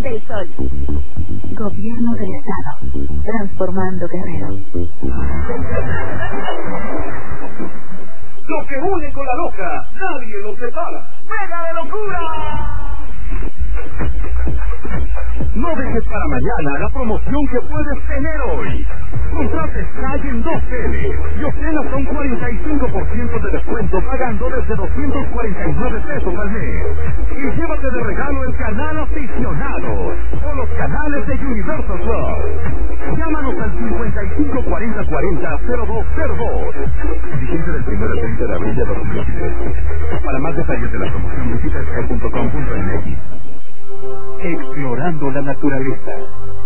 del Sol. Gobierno del Estado. Transformando Guerrero. Lo que une con la loca, nadie lo separa. ¡Mega de locura! No dejes para mañana la promoción que puedes tener hoy. Contrate Sky en 2L y obtén hasta un 45% de descuento pagando desde 249 pesos al mes. Y llévate de regalo el canal Aficionados o los canales de Universal Plus. Llámanos al 55 40 40 0202. Vigente del 1 al 30 de abril de 2023. Para más detalles de la promoción visita sky.com.mx. Explorando la naturaleza.